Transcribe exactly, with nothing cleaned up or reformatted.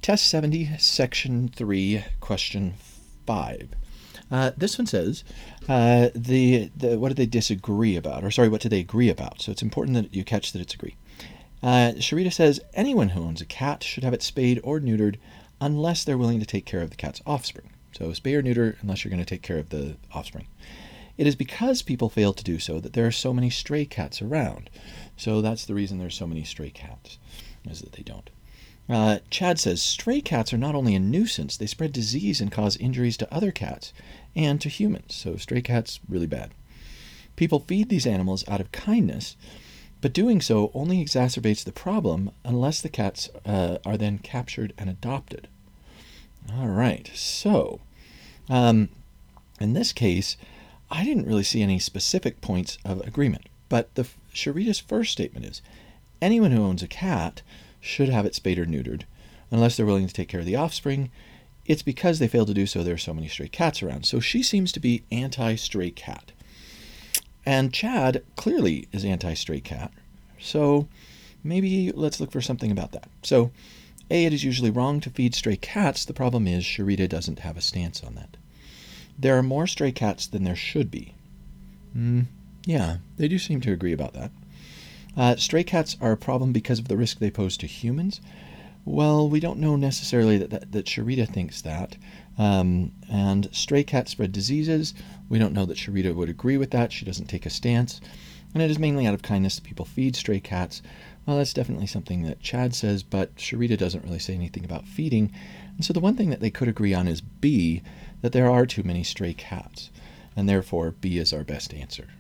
Test seventy, Section three, Question five. Uh, this one says, uh, the, the what do they disagree about? Or sorry, what do they agree about? So it's important that you catch that it's agree. Uh, Sharita says, anyone who owns a cat should have it spayed or neutered unless they're willing to take care of the cat's offspring. So spay or neuter unless you're going to take care of the offspring. It is because people fail to do so that there are so many stray cats around. So that's the reason there's so many stray cats, is that they don't. Uh, Chad says, stray cats are not only a nuisance, they spread disease and cause injuries to other cats and to humans. So stray cats, really bad. People feed these animals out of kindness, but doing so only exacerbates the problem unless the cats uh, are then captured and adopted. All right, so um, in this case, I didn't really see any specific points of agreement, but the Sharita's first statement is, anyone who owns a cat should have it spayed or neutered, unless they're willing to take care of the offspring. It's because they fail to do so there are so many stray cats around. So she seems to be anti-stray cat. And Chad clearly is anti-stray cat. So maybe let's look for something about that. So A, it is usually wrong to feed stray cats. The problem is Sharita doesn't have a stance on that. There are more stray cats than there should be. Mm, yeah, they do seem to agree about that. Uh, stray cats are a problem because of the risk they pose to humans. Well, we don't know necessarily that, that, that Sharita thinks that. Um, and stray cats spread diseases. We don't know that Sharita would agree with that. She doesn't take a stance. And it is mainly out of kindness that people feed stray cats. Well, that's definitely something that Chad says, but Sharita doesn't really say anything about feeding. And so the one thing that they could agree on is B, that there are too many stray cats. And therefore, B is our best answer.